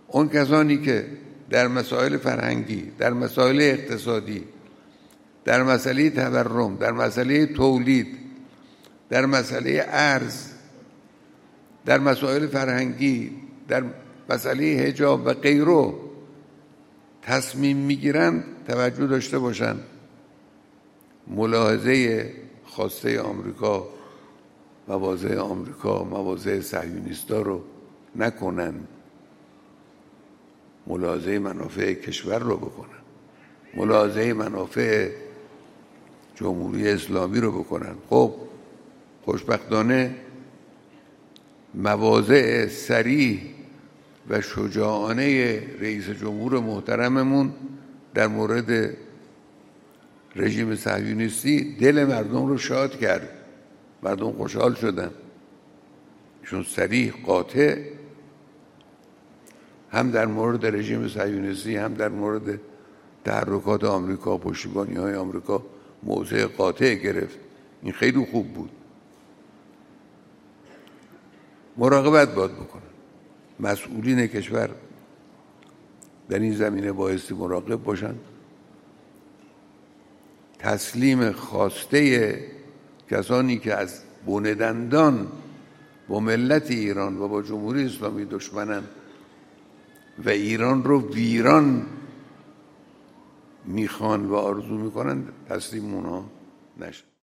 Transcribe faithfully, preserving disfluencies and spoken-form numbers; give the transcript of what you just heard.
اون کسانی که در مسائل فرهنگی، در مسائل اقتصادی، در مسئله تورم، در مسئله تولید، در مسئله ارز، در مسائل فرهنگی، در مسئله حجاب و غیره تصمیم میگیرن توجه داشته باشن ملاحظه خواسته آمریکا، مواضع آمریکا، مواضع صهیونیستا رو نکنن، ملاحظه منافع کشور رو بکنن، ملاحظه منافع جمهوری اسلامی رو بکنن. خب خوشبختانه مواضع صریح و شجاعانه رئیس جمهور محترممون در مورد رژیم صهیونیستی دل مردم رو شاد کرد، مردم خوشحال شدن. چون صریح قاطع هم در مورد رژیم صهیونیستی هم در مورد تحرکات آمریکا، پشتیبانی های آمریکا موضع قاطع گرفت. این خیلی خوب بود. مراقبت باید بکنن مسئولین کشور در این زمینه، بایستی مراقب باشن. تسلیم خواسته کسانی که از بن دندان با ملت ایران و با جمهوری اسلامی دشمنن و ایران رو ویران میخوان و آرزو میکنن، تسلیم اونها نشن.